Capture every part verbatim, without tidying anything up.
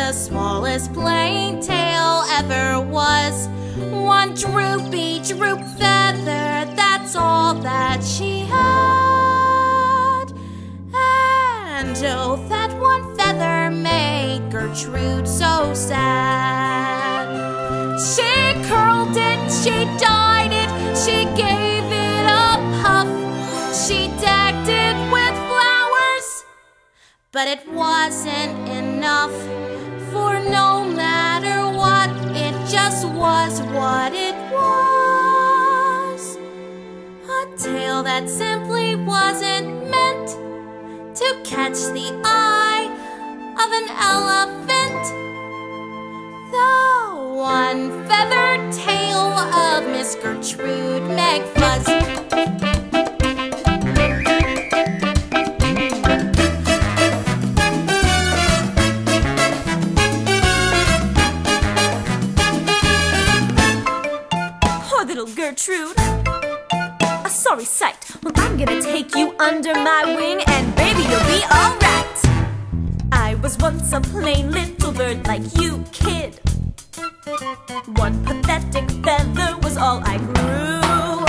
the smallest plain tail ever was. One droopy droop feather, that's all that she had. And oh, that one feather made Gertrude so sad. She curled it, she dyed it, she gave it a puff. She decked it with flowers, but it wasn't enough. For no matter what, it just was what it was. A tail that simply wasn't meant to catch the eye of an elephant. The one-feathered tail of Miss Gertrude McFuzz. Gertrude, a sorry sight. Well, I'm gonna take you under my wing, and baby, you'll be alright. I was once a plain little bird like you, kid. One pathetic feather was all I grew.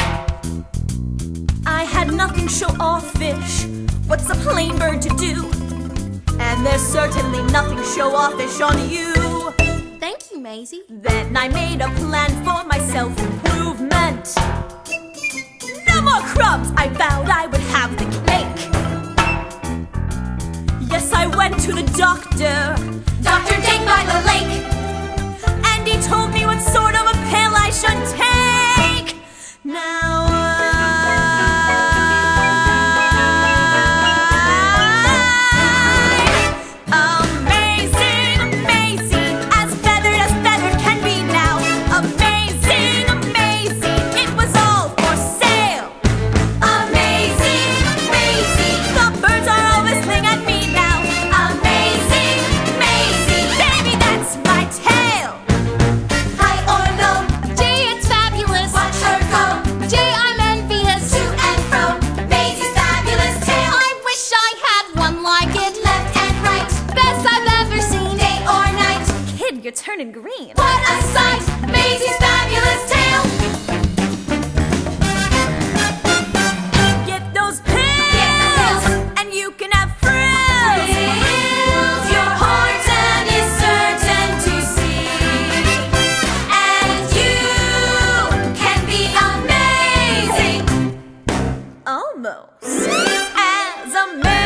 I had nothing show-offish. What's a plain bird to do? And there's certainly nothing show-offish on you. Thank you, Maisie. Then I made a plan for my self-improvement. No more crumbs! I vowed I would have the cake. Yes, I went to the doctor, Doctor Dake by the lake, and he told me what sort of a pill I should take. Now turning green. What a sight! Maisie's fabulous tail! Get those pills, Get pills. And you can have frills. Frills. Your heart and is certain to see. And you can be amazing. Almost as amazing.